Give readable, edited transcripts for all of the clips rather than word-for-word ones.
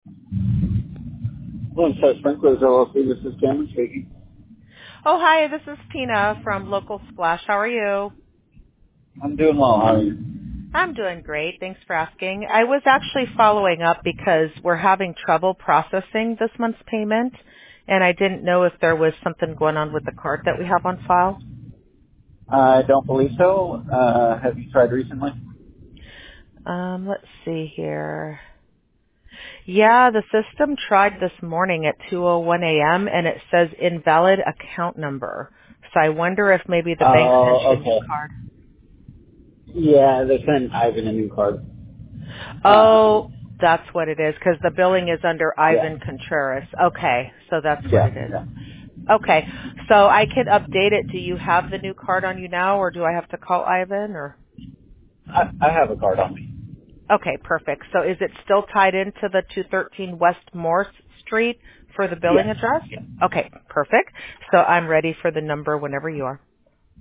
Well, so Sprinklers LLC, this is Cameron speaking. Oh, hi, this is Tina from Local Splash. How are you? I'm doing well. How are you? I'm doing great. Thanks for asking. I was actually following up because we're having trouble processing this month's payment, and I didn't know if there was something going on with the card that we have on file. I don't believe so. Have you tried recently? Let's see here. Yeah, the system tried this morning at 2:01 a.m. and it says invalid account number. So I wonder if maybe the bank sent Oh, you a new okay. card. Yeah, they sent Ivan a new card. Oh, that's what it is, because the billing is under Yeah. Ivan Contreras. Okay, so that's what Yeah, it is. yeah. Okay, so I can update it. Do you have the new card on you now, or do I have to call Ivan? Or I have a card on me. okay, perfect. So is it still tied into the 213 West Morse Street for the billing Yes. address? Yeah. Okay, perfect. So I'm ready for the number whenever you are.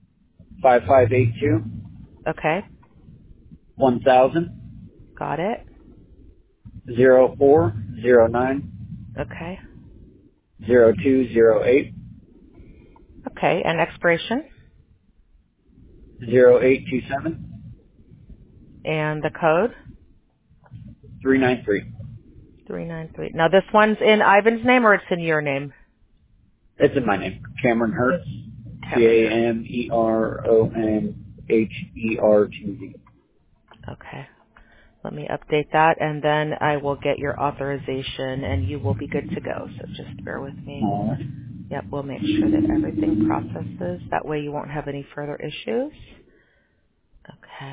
5582 Okay, 1000 got it. 0409 Okay, 0208 okay, and expiration 0827 and the code. 393. 393. Now this one's in Ivan's name or it's in your name? It's in my name. Cameron Hertz. Cameron Hurst. CameronHertz. Okay. Let me update that and then I will get your authorization and you will be good to go. So just bear with me. All right. Yep, we'll make sure that everything processes. That way you won't have any further issues. Okay.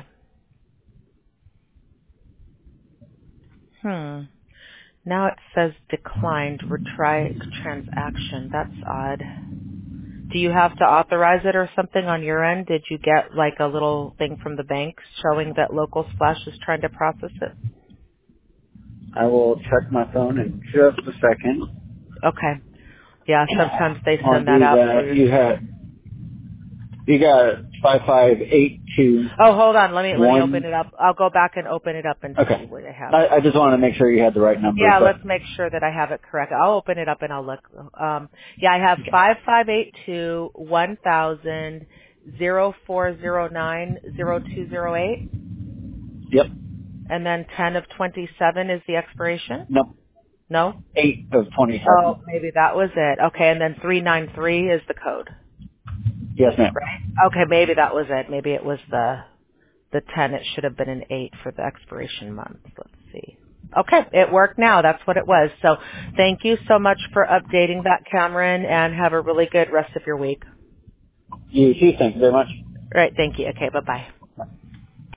Now it says declined retry transaction. That's odd. Do you have to authorize it or something on your end? Did you get like a little thing from the bank showing that Local Splash is trying to process it? I will check my phone in just a second. Okay. Yeah, sometimes they I'll send that do out that. through. You got 5582. Oh, hold on. Let me open it up. I'll go back and open it up and see Okay. what I have. I just want to make sure you had the right number, Yeah, but let's make sure that I have it correct. I'll open it up and I'll look. Yeah, I have okay. 5582-1000-0409-0208, Yep. and then 10 of 27 is the expiration. Nope. No? 8 of Oh, 27. maybe that was it. Okay, and then 393 is the code. Yes, ma'am. Right? Okay, maybe that was it. Maybe it was the 10. It should have been an 8 for the expiration month. Let's see. Okay, it worked now. That's what it was. So thank you so much for updating that, Cameron, and have a really good rest of your week. You too. Thank you very much. All right, thank you. Okay, bye-bye.